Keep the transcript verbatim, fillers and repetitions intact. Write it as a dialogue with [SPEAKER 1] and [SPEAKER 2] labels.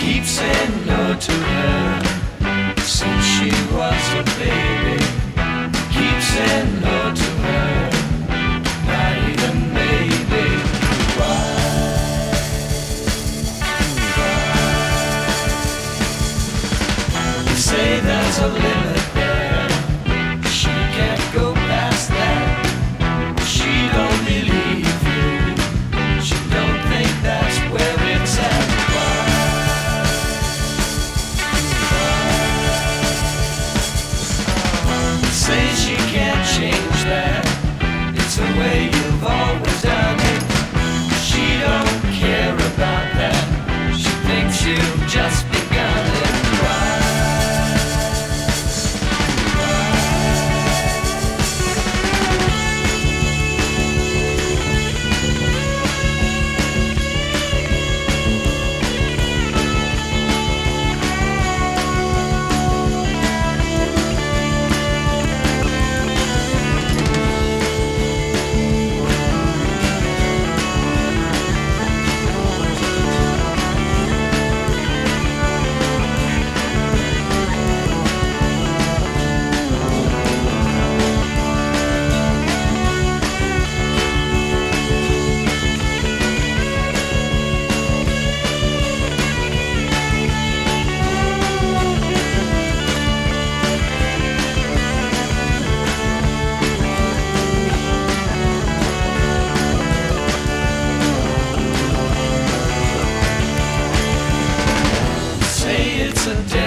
[SPEAKER 1] keep saying no to her since she was a baby. Keep saying no to her, not even maybe. Why? Why? You say there's a limit there, she can't go past that. She don't believe you, she don't think that's where it's at. Say she can't change that, it's the way you've always done it. She don't care about that, she thinks you've just begun it. Why? It's a day.